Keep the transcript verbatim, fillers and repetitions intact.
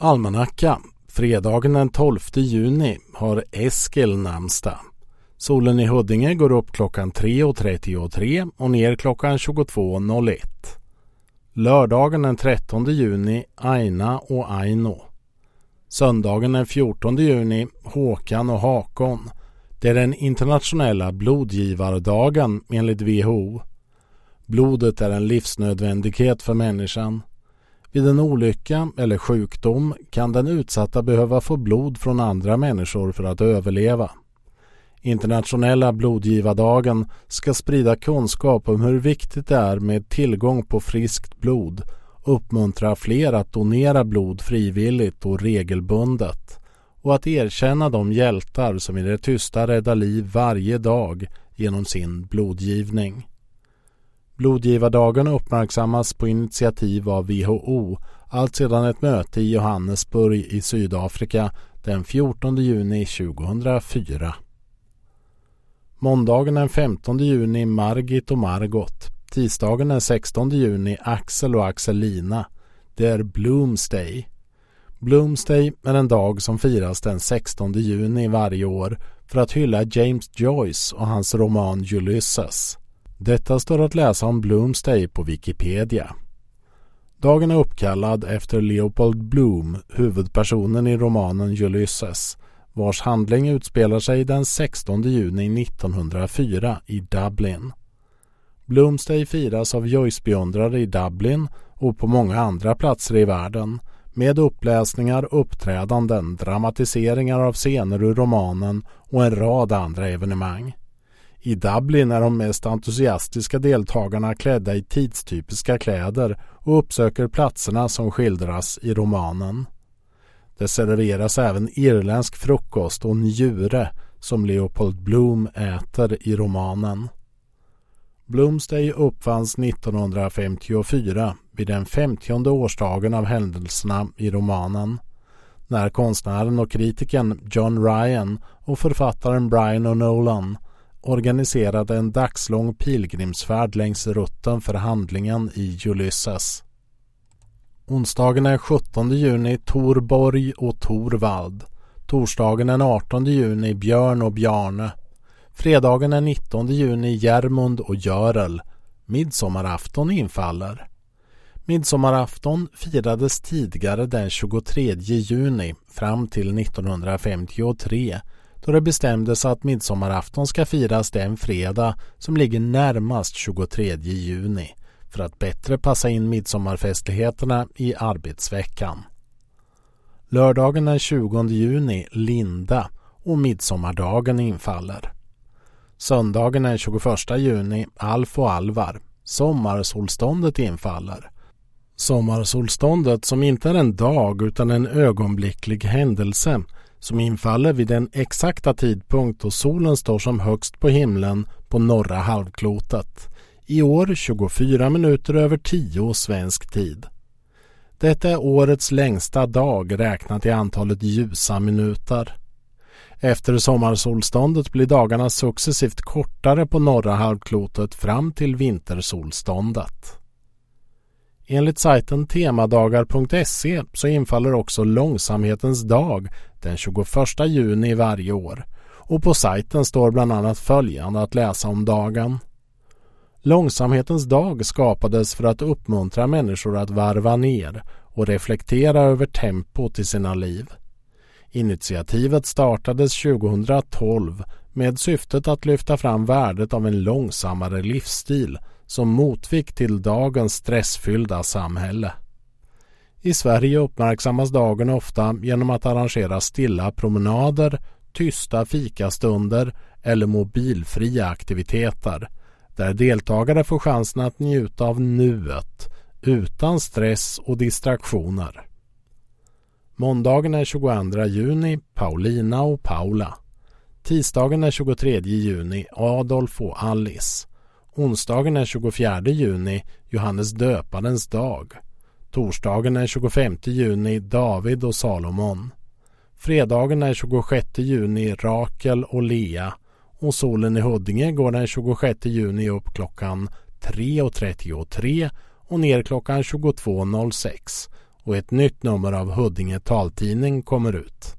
Almanacka. Fredagen den tolfte juni har Eskil namnsdag. Solen i Huddinge går upp klockan tre trettiotre och ner klockan tjugotvå noll ett. Lördagen den trettonde juni Aina och Aino. Söndagen den fjortonde juni Håkan och Hakon. Det är den internationella blodgivardagen enligt W H O. Blodet är en livsnödvändighet för människan. Vid en olycka eller sjukdom kan den utsatta behöva få blod från andra människor för att överleva. Internationella blodgivardagen ska sprida kunskap om hur viktigt det är med tillgång på friskt blod, uppmuntra fler att donera blod frivilligt och regelbundet och att erkänna de hjältar som i det tysta räddar liv varje dag genom sin blodgivning. Blodgivardagen uppmärksammas på initiativ av W H O allt sedan ett möte i Johannesburg i Sydafrika den fjortonde juni tjugohundrafyra. Måndagen den femtonde juni Margit och Margot. Tisdagen den sextonde juni Axel och Axelina. Det är Bloomsday. Bloomsday är en dag som firas den sextonde juni varje år för att hylla James Joyce och hans roman Ulysses. Detta står att läsa om Bloomsday på Wikipedia. Dagen är uppkallad efter Leopold Bloom, huvudpersonen i romanen Ulysses, vars handling utspelar sig den sextonde juni nittonhundrafyra i Dublin. Bloomsday firas av Joyce-beundrare i Dublin och på många andra platser i världen med uppläsningar, uppträdanden, dramatiseringar av scener ur romanen och en rad andra evenemang. I Dublin är de mest entusiastiska deltagarna klädda i tidstypiska kläder och uppsöker platserna som skildras i romanen. Det serveras även irländsk frukost och njure som Leopold Bloom äter i romanen. Bloomsday uppfanns nittonhundrafemtiofyra vid den femtionde årsdagen av händelserna i romanen, när konstnären och kritiken John Ryan och författaren Brian O'Nolan organiserade en dagslång pilgrimsfärd längs rutten för handlingen i Ulysses. Onsdagen är sjuttonde juni Torborg och Torvald. Torsdagen är artonde juni Björn och Bjarne. Fredagen är nittonde juni Järmund och Görel. Midsommarafton infaller. Midsommarafton firades tidigare den tjugotredje juni fram till nittonhundrafemtiotre, då det bestämdes att midsommarafton ska firas den fredag som ligger närmast tjugotredje juni för att bättre passa in midsommarfestligheterna i arbetsveckan. Lördagen den tjugonde juni Linda och midsommardagen infaller. Söndagen den tjugoförsta juni Alf och Alvar. Sommarsolståndet infaller. Sommarsolståndet, som inte är en dag utan en ögonblicklig händelse, som infaller vid den exakta tidpunkt då solen står som högst på himlen på norra halvklotet. I år tjugofyra minuter över tio svensk tid. Detta är årets längsta dag räknat i antalet ljusa minuter. Efter sommarsolståndet blir dagarna successivt kortare på norra halvklotet fram till vintersolståndet. Enligt sajten temadagar punkt se så infaller också långsamhetens dag den tjugoförsta juni varje år, och på sajten står bland annat följande att läsa om dagen. Långsamhetens dag skapades för att uppmuntra människor att varva ner och reflektera över tempot i sina liv. Initiativet startades tjugohundratolv med syftet att lyfta fram värdet av en långsammare livsstil som motvikt till dagens stressfyllda samhälle. I Sverige uppmärksammas dagen ofta genom att arrangera stilla promenader, tysta fikastunder eller mobilfria aktiviteter, där deltagare får chansen att njuta av nuet utan stress och distraktioner. Måndagen är tjugoandra juni Paulina och Paula. Tisdagen är tjugotredje juni Adolf och Alice. Onsdagen är tjugofjärde juni Johannes döparens dag. Torsdagen är tjugofemte juni David och Salomon. Fredagen är tjugosjätte juni Rakel och Lea. Och solen i Huddinge går den tjugosjätte juni upp klockan tre trettiotre och ner klockan tjugotvå noll sex. och ett nytt nummer av Huddinge taltidning kommer ut.